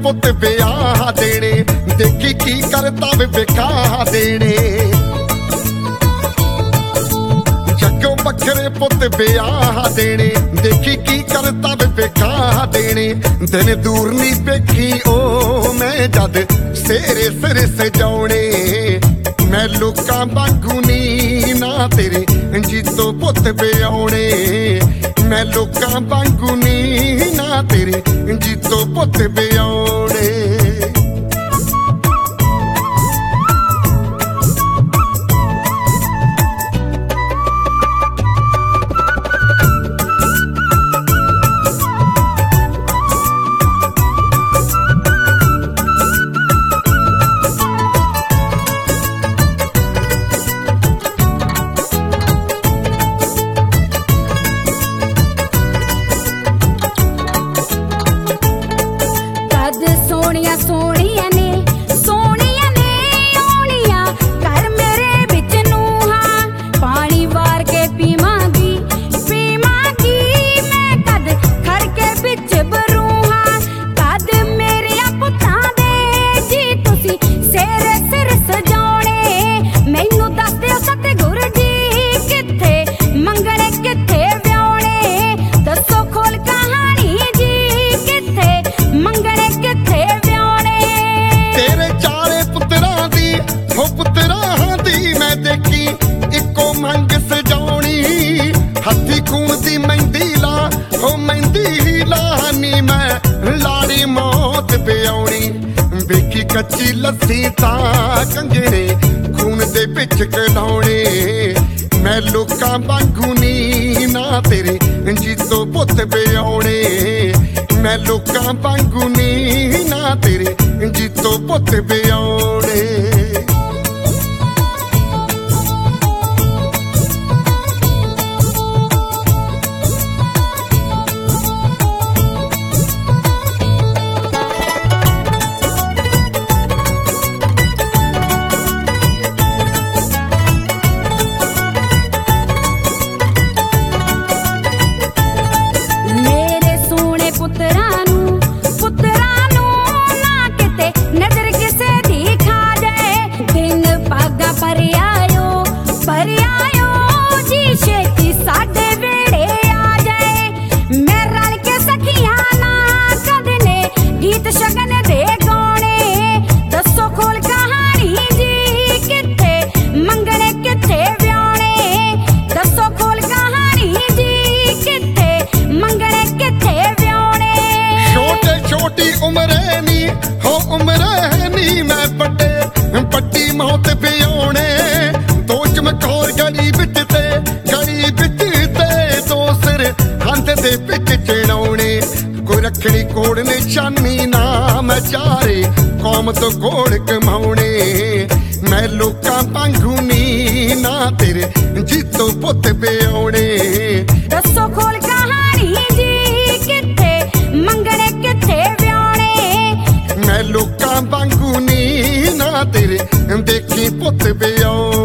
ਪੁੱਤ ਵਿਆਹ ਦੇਣੇ, ਦੇਖੀ ਕੀ ਕਰਦਾ ਵੇ ਵਿਖਾ ਦੇਣੇ। ਜੱਗੋਂ ਵੱਖਰੇ ਪੁੱਤ ਵਿਆਹ ਦੇਣੇ, ਦੇਖੀ ਕੀ ਕਰਦਾ ਵੇ ਵਿਖਾ ਦੇਣੇ। ਦਿਨ ਦੂਰ ਨੀ ਵੇਖੀ ਉਹ ਮੈਂ ਜਦ ਸੇਰੇ ਸਿਰ ਸਜਾਉਣੇ। ਮੈਂ ਲੋਕਾਂ ਵਾਂਗੂ ਨੀ ਨਾ ਤੇਰੇ ਜੀਤੋ ਪੁੱਤ ਵਿਆਉਣੇ। ਮੈਂ ਲੋਕਾਂ ਵਾਂਗੂ ਨੀ ਨਾ ਤੇਰੇ ਜੀਤੋ ਪੁੱਤ ਵਿਆਉਣੇ। ਸੋਹਣੀਆਂ ਨੇ ਸੋਹਣੀਆਂ ਨੇ ਆਉਣੀਆਂ ਘਰ ਮੇਰੇ ਵਿੱਚ ਨੂੰਹਾਂ। ਪਾਣੀ ਵਾਰ ਕੇ ਪੀਵਾਂਗੀ ਪੀਵਾਂਗੀ ਮੈਂ ਕਦ ਖੜ ਕੇ ਵਿੱਚ ਬਰੂਹਾਂ। ਕਦ ਮੇਰਿਆਂ ਪੁੱਤਾਂ ਦੇ ਜੀ ਤੁਸੀਂ ਸਿਰ ਸਿਰ ਸਜਾਉਣੇ। ਮੈਨੂੰ ਦੱਸ ਦਿਓ ਸਤਿਗੁਰ ਜੀ ਕਿੱਥੇ ਮੰਗਣੇ ਕਿੱਥੇ ਵਿਆਹੁਣੇ। ਦੱਸੋ ਖੋਲ ਕਹਾਣੀ ਜੀ ਕਿੱਥੇ ਮੰਗਣੇ ਕਿੱਥੇ ਤੇਰੇ ਚਾਰੇ ਪੁੱਤਰਾਂ ਦੀ ਹੋ ਪੁੱਤਰਾਂ ਦੀ ਮੈਂ ਦੇਖੀ ਇੱਕੋ ਮੰਗ ਸਜਾਉਣੀ। ਹੱਥੀ ਖੂਨ ਦੀ ਮਹਿੰਦੀ ਲਾ ਹੋ ਮਹਿੰਦੀ ਲਾਨੀ ਮੈਂ ਲਾੜੀ ਮੌਤ ਪਿਆਉਣੀ। ਵੇਖੀ ਕੱਚੀ ਲੱਸੀ ਤਾਂ ਕੰਗਣੇ ਖੂਨ ਦੇ ਵਿੱਚ ਕਢਾਉਣੇ। ਮੈਂ ਲੋਕਾਂ ਵਾਂਗੂ ਨੀ ਨਾ ਤੇਰੇ ਜੀਤੋ ਪੁੱਤ ਵਿਆਉਣੇ। ਮੈਂ ਲੋਕਾਂ ਵਾਂਗੂ ਨੀ ਨਾ ਤੇਰੇ ਜੀਤੋ ਪੁੱਤ ਵਿਆਉਣੇ। ਪੁੱਤਰਾਂ ਨੂੰ ਨਾ ਕਿਤੇ ਨਜ਼ਰ ਕਿਸੇ ਦੀ ਖਾ ਜਾਏ। ਦਿਨ ਪਾਗਾ ਪਰ ਆਇਓ ਜੀ ਛੇਤੀ ਸਾਡੇ ਵੇੜੇ ਆ ਜਾਏ। ਮੈਂ ਰਲ ਕੇ ਸਖੀਆਂ ਨਾ ਕਦੇ ਨੇ ਗੀਤ ਸ਼ਗਨ ਦੇ ਗਾਉਣੇ। ਦੱਸੋ ਖੋਲ ਕਹਾਣੀ ਜੀ ਕਿੱਥੇ ਮੰਗਣੇ ਕਿੱਥੇ ਵਿਆਹੁਣੇ। ਦੱਸੋ ਖੋਲ ਕਹਾਣੀ ਜੀ ਕਿੱਥੇ ਮੰਗਣੇ ਕਿੱਥੇ ਵਿਆਹੁਣੇ। ਛੋਟੀ ਉਮਰੇ ਨੀ ਹੋ ਉਮਰੇ ਨੀ ਮੈਂ ਵੱਡੀ ਮੌਤ ਵਿਆਉਣੇ। ਦੋ ਚਮਕੌਰ ਗਲੀ ਵਿੱਚ ਤੇ ਦੋ ਸਿਰ ਹੰਦ ਦੇ ਵਿੱਚ ਚੜਾਉਣੇ। ਕੋਈ ਰੱਖੜੀ ਕੋੜ ਨਿਸ਼ਾਨੀ ਨਾ ਮੈਂ ਚਾਰੇ ਕੌਮ ਤੋਂ ਕੋੜ ਕਮਾਉਣੇ। ਮੈਂ ਲੋਕਾਂ ਵਾਂਗੂ ਨੀ ਨਾ ਤੇਰੇ ਜੀਤੋ ਪੁੱਤ ਵਿਆਉਣੇ। ਦੱਸੋ ਖੋਲ ਕਹਾਣੀ ਜੀ ਕਿੱਥੇ ਮੰਗਣੇ ਕਿੱਥੇ ਵਿਆਹੁਣੇ। ਮੈਂ ਲੋਕਾਂ ਵਾਂਗੂ ਨੀ ਨਾ ਤੇਰੇ ਦੇਖੀ ਪੁੱਤ ਵਿਆਉਣੇ।